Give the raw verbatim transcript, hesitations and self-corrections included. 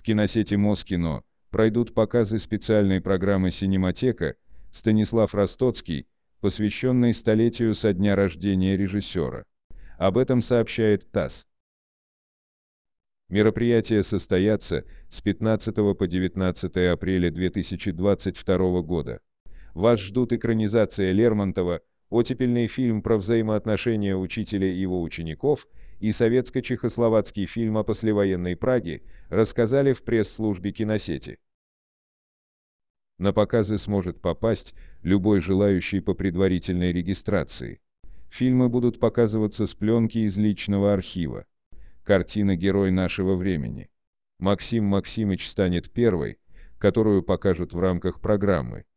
киносети Москино пройдут показы специальной программы «Синематека» «Станислав Ростоцкий», посвященной столетию со дня рождения режиссера. Об этом сообщает ТАСС. Мероприятия состоятся с пятнадцатого по девятнадцатое апреля две тысячи двадцать второго года. Вас ждут экранизация Лермонтова, оттепельный фильм про взаимоотношения учителя и его учеников и советско-чехословацкий фильм о послевоенной Праге, рассказали в пресс-службе киносети. На показы сможет попасть любой желающий по предварительной регистрации. Фильмы будут показываться с пленки из личного архива. Картина «Герой нашего времени». Максим Максимыч станет первой, которую покажут в рамках программы.